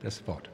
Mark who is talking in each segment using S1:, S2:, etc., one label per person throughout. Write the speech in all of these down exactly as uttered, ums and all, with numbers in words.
S1: das Wort.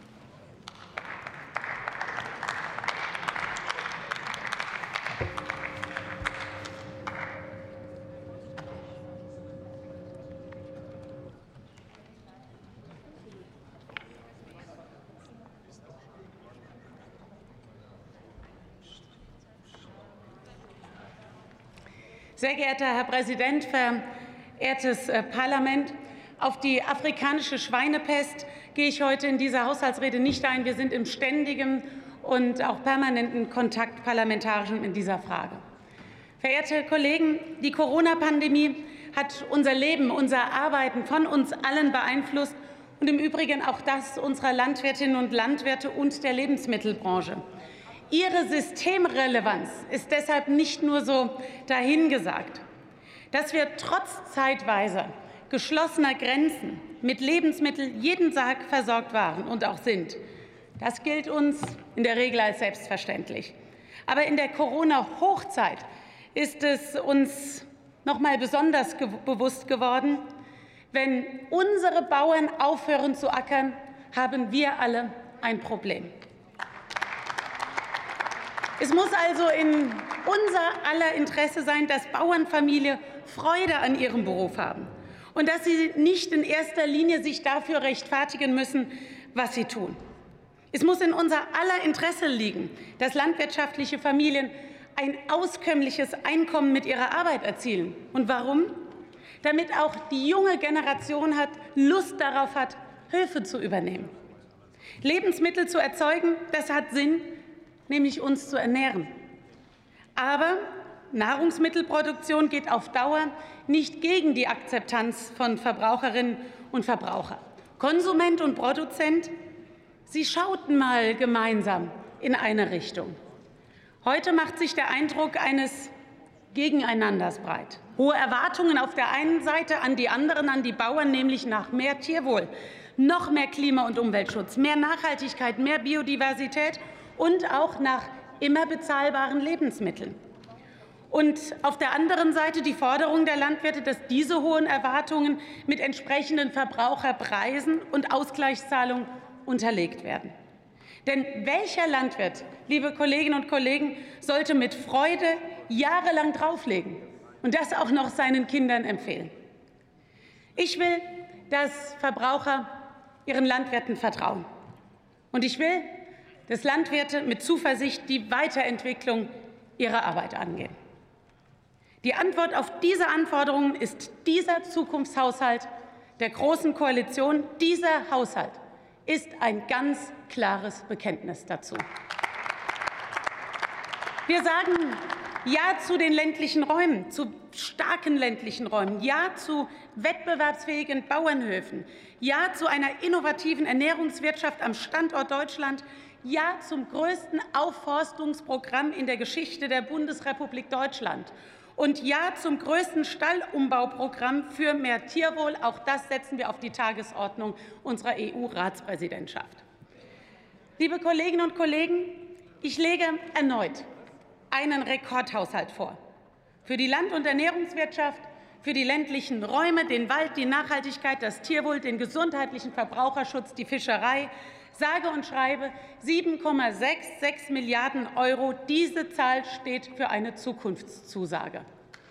S2: Sehr geehrter Herr Präsident, verehrtes Parlament! Auf die afrikanische Schweinepest gehe ich heute in dieser Haushaltsrede nicht ein. Wir sind im ständigen und auch permanenten Kontakt parlamentarischen in dieser Frage. Verehrte Kollegen, die Corona-Pandemie hat unser Leben, unser Arbeiten von uns allen beeinflusst und im Übrigen auch das unserer Landwirtinnen und Landwirte und der Lebensmittelbranche. Ihre Systemrelevanz ist deshalb nicht nur so dahingesagt. Dass wir trotz zeitweise geschlossener Grenzen mit Lebensmitteln jeden Tag versorgt waren und auch sind, das gilt uns in der Regel als selbstverständlich. Aber in der Corona-Hochzeit ist es uns noch mal besonders ge- bewusst geworden, wenn unsere Bauern aufhören zu ackern, haben wir alle ein Problem. Es muss also in unser aller Interesse sein, dass Bauernfamilien Freude an ihrem Beruf haben und dass sie nicht in erster Linie sich dafür rechtfertigen müssen, was sie tun. Es muss in unser aller Interesse liegen, dass landwirtschaftliche Familien ein auskömmliches Einkommen mit ihrer Arbeit erzielen. Und warum? Damit auch die junge Generation hat, Lust darauf hat, Höfe zu übernehmen. Lebensmittel zu erzeugen, das hat Sinn, nämlich uns zu ernähren. Aber Nahrungsmittelproduktion geht auf Dauer nicht gegen die Akzeptanz von Verbraucherinnen und Verbrauchern. Konsument und Produzent, sie schauten mal gemeinsam in eine Richtung. Heute macht sich der Eindruck eines Gegeneinanders breit. Hohe Erwartungen auf der einen Seite an die anderen, an die Bauern, nämlich nach mehr Tierwohl, noch mehr Klima- und Umweltschutz, mehr Nachhaltigkeit, mehr Biodiversität und auch nach immer bezahlbaren Lebensmitteln. Und auf der anderen Seite die Forderung der Landwirte, dass diese hohen Erwartungen mit entsprechenden Verbraucherpreisen und Ausgleichszahlungen unterlegt werden. Denn welcher Landwirt, liebe Kolleginnen und Kollegen, sollte mit Freude jahrelang drauflegen und das auch noch seinen Kindern empfehlen? Ich will, dass Verbraucher ihren Landwirten vertrauen. Und ich will, dass Landwirte mit Zuversicht die Weiterentwicklung ihrer Arbeit angehen. Die Antwort auf diese Anforderungen ist dieser Zukunftshaushalt der Großen Koalition. Dieser Haushalt ist ein ganz klares Bekenntnis dazu. Wir sagen Ja zu den ländlichen Räumen, zu starken ländlichen Räumen, Ja zu wettbewerbsfähigen Bauernhöfen, Ja zu einer innovativen Ernährungswirtschaft am Standort Deutschland, Ja zum größten Aufforstungsprogramm in der Geschichte der Bundesrepublik Deutschland und Ja zum größten Stallumbauprogramm für mehr Tierwohl. Auch das setzen wir auf die Tagesordnung unserer E U-Ratspräsidentschaft. Liebe Kolleginnen und Kollegen, ich lege erneut einen Rekordhaushalt vor. Für die Land- und Ernährungswirtschaft, für die ländlichen Räume, den Wald, die Nachhaltigkeit, das Tierwohl, den gesundheitlichen Verbraucherschutz, die Fischerei, sage und schreibe sieben Komma sechsundsiebzig Milliarden Euro. Diese Zahl steht für eine Zukunftszusage.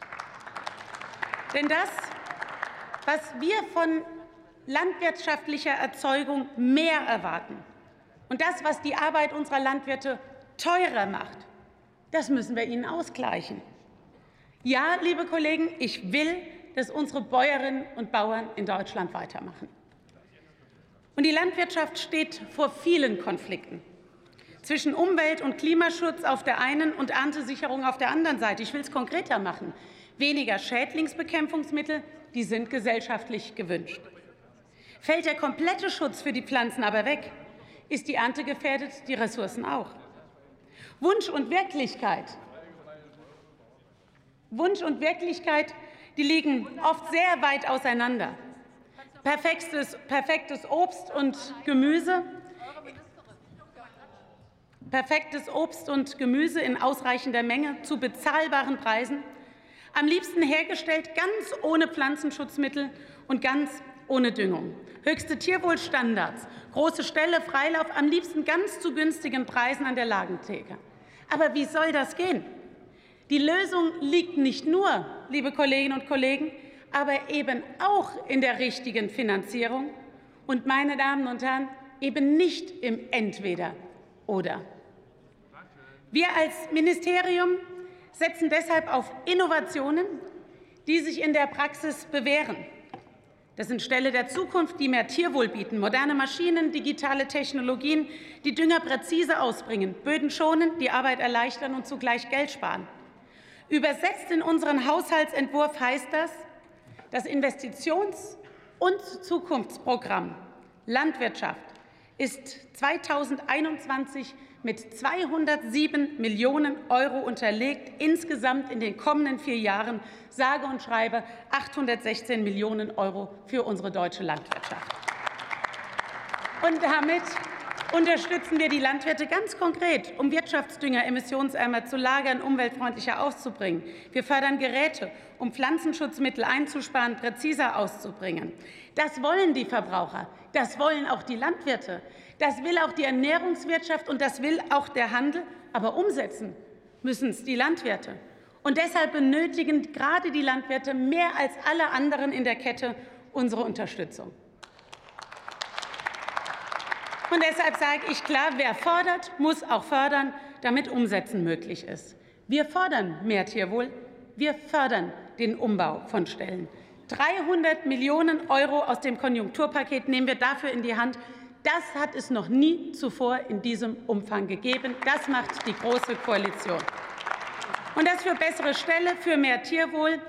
S2: Denn das, was wir von landwirtschaftlicher Erzeugung mehr erwarten und das, was die Arbeit unserer Landwirte teurer macht, das müssen wir ihnen ausgleichen. Ja, liebe Kollegen, ich will, dass unsere Bäuerinnen und Bauern in Deutschland weitermachen. Und die Landwirtschaft steht vor vielen Konflikten zwischen Umwelt- und Klimaschutz auf der einen und Erntesicherung auf der anderen Seite. Ich will es konkreter machen. Weniger Schädlingsbekämpfungsmittel, die sind gesellschaftlich gewünscht. Fällt der komplette Schutz für die Pflanzen aber weg, ist die Ernte gefährdet, die Ressourcen auch. Wunsch und Wirklichkeit, Wunsch und Wirklichkeit, die liegen oft sehr weit auseinander. Perfektes, perfektes Obst und Gemüse, perfektes Obst und Gemüse in ausreichender Menge zu bezahlbaren Preisen, am liebsten hergestellt ganz ohne Pflanzenschutzmittel und ganz ohne Düngung. Höchste Tierwohlstandards, Große Ställe, Freilauf, am liebsten ganz zu günstigen Preisen an der Ladentheke. Aber wie soll das gehen? Die Lösung liegt nicht nur, liebe Kolleginnen und Kollegen, aber eben auch in der richtigen Finanzierung und, meine Damen und Herren, eben nicht im Entweder-Oder. Wir als Ministerium setzen deshalb auf Innovationen, die sich in der Praxis bewähren. Das sind Ställe der Zukunft, die mehr Tierwohl bieten, moderne Maschinen, digitale Technologien, die Dünger präzise ausbringen, Böden schonen, die Arbeit erleichtern und zugleich Geld sparen. Übersetzt in unseren Haushaltsentwurf heißt das, das Investitions- und Zukunftsprogramm Landwirtschaft ist zweitausendeinundzwanzig mit zweihundertsieben Millionen Euro unterlegt, insgesamt in den kommenden vier Jahren sage und schreibe achthundertsechzehn Millionen Euro für unsere deutsche Landwirtschaft. Und damit unterstützen wir die Landwirte ganz konkret, um Wirtschaftsdünger emissionsärmer zu lagern, umweltfreundlicher auszubringen. Wir fördern Geräte, um Pflanzenschutzmittel einzusparen, präziser auszubringen. Das wollen die Verbraucher, das wollen auch die Landwirte, das will auch die Ernährungswirtschaft und das will auch der Handel. Aber umsetzen müssen es die Landwirte. Und deshalb benötigen gerade die Landwirte mehr als alle anderen in der Kette unsere Unterstützung. Und deshalb sage ich klar, wer fordert, muss auch fördern, damit Umsetzen möglich ist. Wir fordern mehr Tierwohl, wir fördern den Umbau von Ställen. dreihundert Millionen Euro aus dem Konjunkturpaket nehmen wir dafür in die Hand. Das hat es noch nie zuvor in diesem Umfang gegeben. Das macht die Große Koalition. Und das für bessere Ställe, für mehr Tierwohl,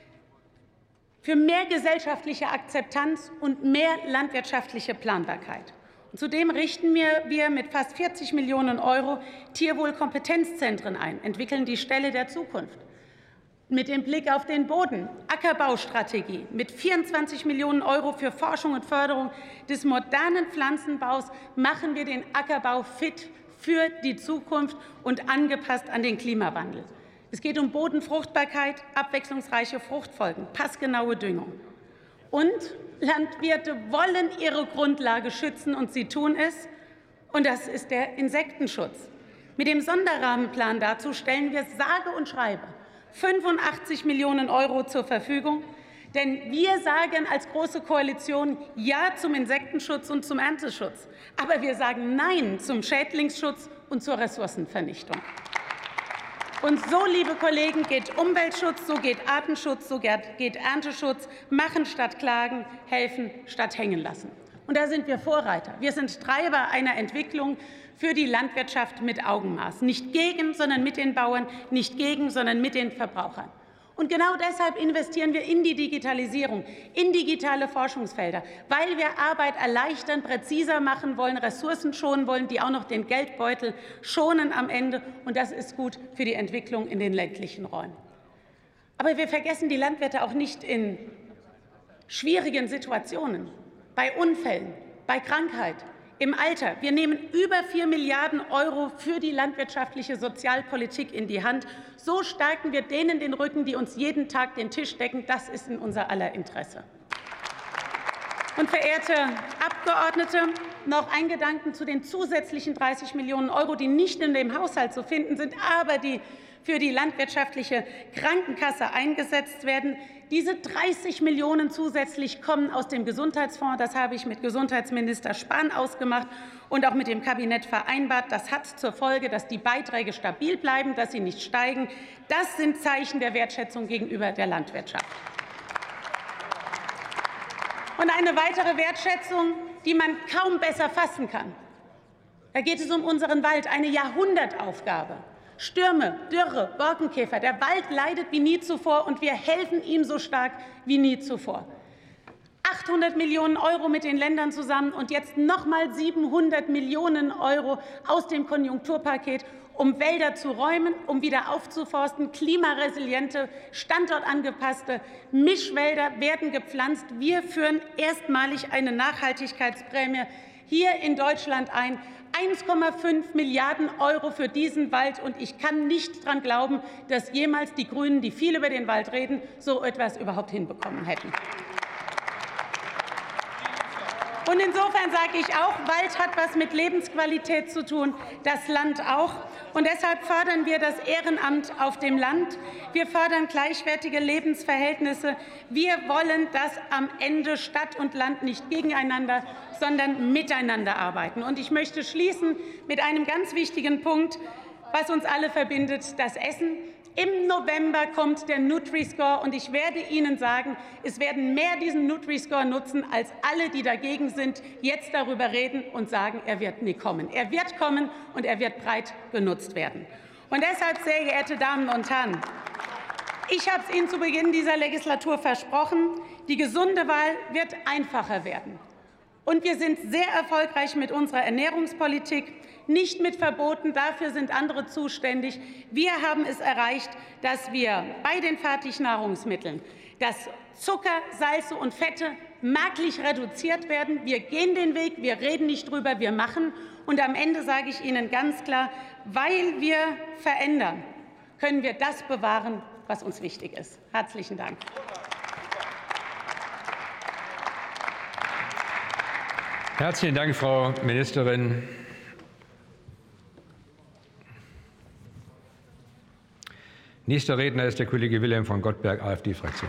S2: für mehr gesellschaftliche Akzeptanz und mehr landwirtschaftliche Planbarkeit. Und zudem richten wir mit fast vierzig Millionen Euro Tierwohlkompetenzzentren ein, entwickeln die Ställe der Zukunft. Mit dem Blick auf den Boden, Ackerbaustrategie mit vierundzwanzig Millionen Euro für Forschung und Förderung des modernen Pflanzenbaus machen wir den Ackerbau fit für die Zukunft und angepasst an den Klimawandel. Es geht um Bodenfruchtbarkeit, abwechslungsreiche Fruchtfolgen, passgenaue Düngung. Und Landwirte wollen ihre Grundlage schützen, und sie tun es. Und das ist der Insektenschutz. Mit dem Sonderrahmenplan dazu stellen wir sage und schreibe fünfundachtzig Millionen Euro zur Verfügung. Denn wir sagen als Große Koalition Ja zum Insektenschutz und zum Ernteschutz. Aber wir sagen Nein zum Schädlingsschutz und zur Ressourcenvernichtung. Und so, liebe Kollegen, geht Umweltschutz, so geht Artenschutz, so geht Ernteschutz. Machen statt klagen, helfen statt hängen lassen. Und da sind wir Vorreiter. Wir sind Treiber einer Entwicklung für die Landwirtschaft mit Augenmaß. Nicht gegen, sondern mit den Bauern, nicht gegen, sondern mit den Verbrauchern. Und genau deshalb investieren wir in die Digitalisierung, in digitale Forschungsfelder, weil wir Arbeit erleichtern, präziser machen wollen, Ressourcen schonen wollen, die auch noch den Geldbeutel schonen am Ende. Und das ist gut für die Entwicklung in den ländlichen Räumen. Aber wir vergessen die Landwirte auch nicht in schwierigen Situationen, bei Unfällen, bei Krankheit, im Alter. Wir nehmen über vier Milliarden Euro für die landwirtschaftliche Sozialpolitik in die Hand. So stärken wir denen den Rücken, die uns jeden Tag den Tisch decken. Das ist in unser aller Interesse. Und, verehrte Abgeordnete, noch ein Gedanken zu den zusätzlichen dreißig Millionen Euro, die nicht in dem Haushalt zu finden sind, aber die für die landwirtschaftliche Krankenkasse eingesetzt werden. Diese dreißig Millionen zusätzlich kommen aus dem Gesundheitsfonds. Das habe ich mit Gesundheitsminister Spahn ausgemacht und auch mit dem Kabinett vereinbart. Das hat zur Folge, dass die Beiträge stabil bleiben, dass sie nicht steigen. Das sind Zeichen der Wertschätzung gegenüber der Landwirtschaft. Und eine weitere Wertschätzung, die man kaum besser fassen kann. Da geht es um unseren Wald, eine Jahrhundertaufgabe. Stürme, Dürre, Borkenkäfer. Der Wald leidet wie nie zuvor, und wir helfen ihm so stark wie nie zuvor. achthundert Millionen Euro mit den Ländern zusammen und jetzt noch mal siebenhundert Millionen Euro aus dem Konjunkturpaket, um Wälder zu räumen, um wieder aufzuforsten. Klimaresiliente, standortangepasste Mischwälder werden gepflanzt. Wir führen erstmalig eine Nachhaltigkeitsprämie hier in Deutschland ein. eins Komma fünf Milliarden Euro für diesen Wald. Und ich kann nicht daran glauben, dass jemals die Grünen, die viel über den Wald reden, so etwas überhaupt hinbekommen hätten. Und insofern sage ich auch, Wald hat was mit Lebensqualität zu tun, das Land auch. Und deshalb fördern wir das Ehrenamt auf dem Land. Wir fördern gleichwertige Lebensverhältnisse. Wir wollen, dass am Ende Stadt und Land nicht gegeneinander, sondern miteinander arbeiten. Und ich möchte schließen mit einem ganz wichtigen Punkt, was uns alle verbindet, das Essen. Im November kommt der Nutri-Score, und ich werde Ihnen sagen, es werden mehr diesen Nutri-Score nutzen, als alle, die dagegen sind, jetzt darüber reden und sagen, er wird nie kommen. Er wird kommen, und er wird breit genutzt werden. Und deshalb, sehr geehrte Damen und Herren, ich habe es Ihnen zu Beginn dieser Legislatur versprochen, die gesunde Wahl wird einfacher werden. Und wir sind sehr erfolgreich mit unserer Ernährungspolitik, nicht mit Verboten, dafür sind andere zuständig. Wir haben es erreicht, dass wir bei den Fertignahrungsmitteln, dass Zucker, Salze und Fette merklich reduziert werden. Wir gehen den Weg, wir reden nicht drüber, wir machen. Und am Ende sage ich Ihnen ganz klar, weil wir verändern, können wir das bewahren, was uns wichtig ist. Herzlichen Dank.
S1: Herzlichen Dank, Frau Ministerin. Nächster Redner ist der Kollege Wilhelm von Gottberg, AfD-Fraktion.